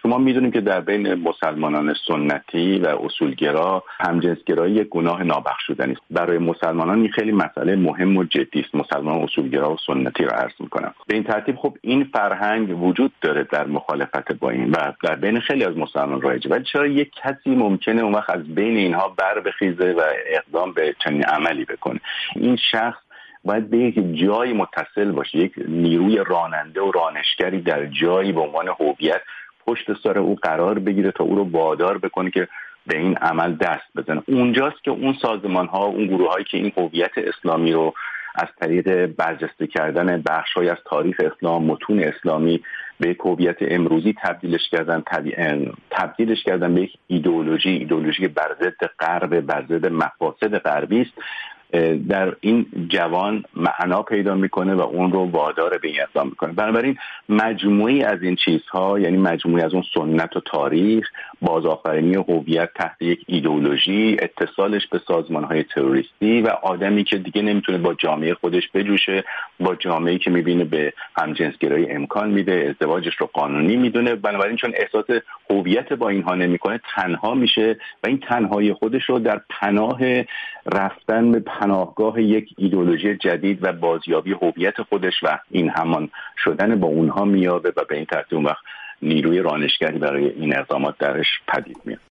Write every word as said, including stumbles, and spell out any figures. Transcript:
ما میدونیم که در بین مسلمانان سنتی و اصولگرا همجنسگرایی یک گناه نابخشودنی است. برای مسلمانان این خیلی مسئله مهم و جدی است. مسلمان اصولگرا و سنتی رو عرض میکنم. به این ترتیب خب این فرهنگ وجود داره در مخالفت با این و در بین خیلی از مسلمانان رایجه. ولی چرا یک کسی ممکنه اون وقت از بین اینها بر بخیزه و اقدام به چنین عملی بکنه؟ این شخص باید به یک جایی متصل باشه، یک نیروی راننده و رانشگری در جایی به عنوان هویت پشت سر او قرار بگیره تا او رو وادار بکنه که به این عمل دست بزنه. اونجاست که اون سازمان ها، اون گروه هایی که این هویت اسلامی رو از طریق برجسته کردن بخش‌های از تاریخ اسلام، متون اسلامی به یک هویت امروزی تبدیلش کردن، تبدیلش کردن به یک ایدئولوژی، ایدئولوژی بر ضد غرب، بر ضد مفاسد غربی است، در این جوان معنا پیدا میکنه و اون رو وادار به این اقدام میکنه. بنابراین مجموعی از این چیزها، یعنی مجموعی از اون سنت و تاریخ، بازآفرینی هویت تحت یک ایدئولوژی، اتصالش به سازمان‌های تروریستی و آدمی که دیگه نمیتونه با جامعه خودش بجوشه، با جامعه‌ای که میبینه به همجنسگرایی امکان میده، ازدواجش رو قانونی میدونه، بنابراین چون احساس هویت با اینها نمیکنه تنها میشه و این تنهایی خودش رو در پناه رفتن به پناهگاه یک ایدئولوژی جدید و بازیابی هویت خودش و این همان شدن با اونها میابه و به این ترتیب اون وقت نیروی رانشگری برای این اقدامات درش پدید میاد.